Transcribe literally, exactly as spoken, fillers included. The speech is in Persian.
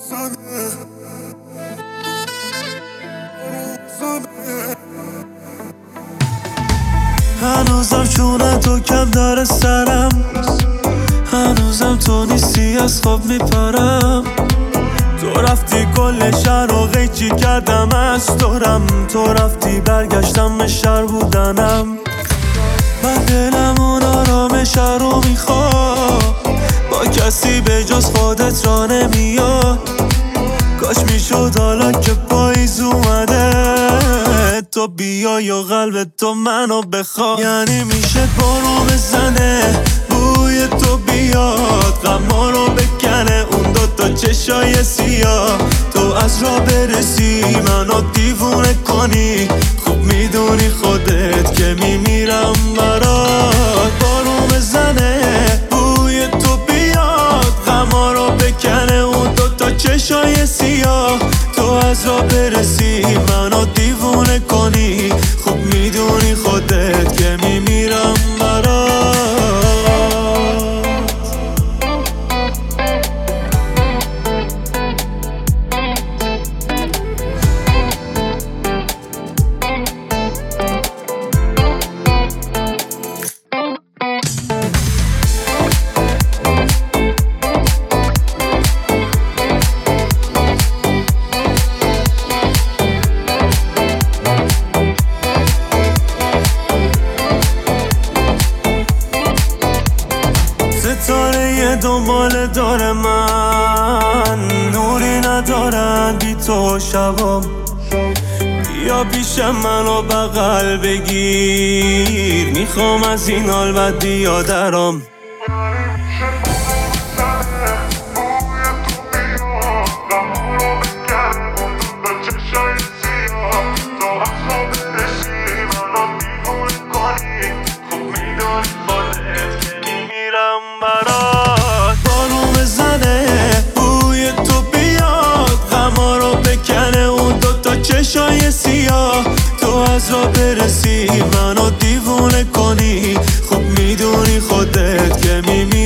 هنوزم چونه تو کم داره سرم، هنوزم تو نیستی از خواب میپرم. تو رفتی کل شهر رو قیچی کردم از دورم، تو رفتی برگشتم به شهر بودنم. من دلم اون آرامش رو میخواد، با کسی به جز خودت را نمیاد. کاش میشد حالا که پاییز اومده تو بیای و قلب تو منو بخواد. یعنی میشه بارون بزنه بوی تو بیاد، غما رو بکنه اون دوتا چشای سیاه. تو از راه برسی منو دیوونه کنی، خوب میدونی خودت که میمیرم برات. بارون بزنه بوی تو بیاد، غما رو بکنه اون دوتا چشای سیاه. تو از راه برسی منو دیوونه کنی، خوب میدونی خودت که میمیرم برات. ستاره دنبال داره من، نوری ندارن بی تو شبام. بیا پیش منو بغل بگیر، میخوام از این حال بد بیادرام. بارون بزنه بوی تو بیاد، غما رو بکنه اون دوتا چشای سیاه. تو از راه برسی منو دیوونه کنی، خوب میدونی خودت که میمیرم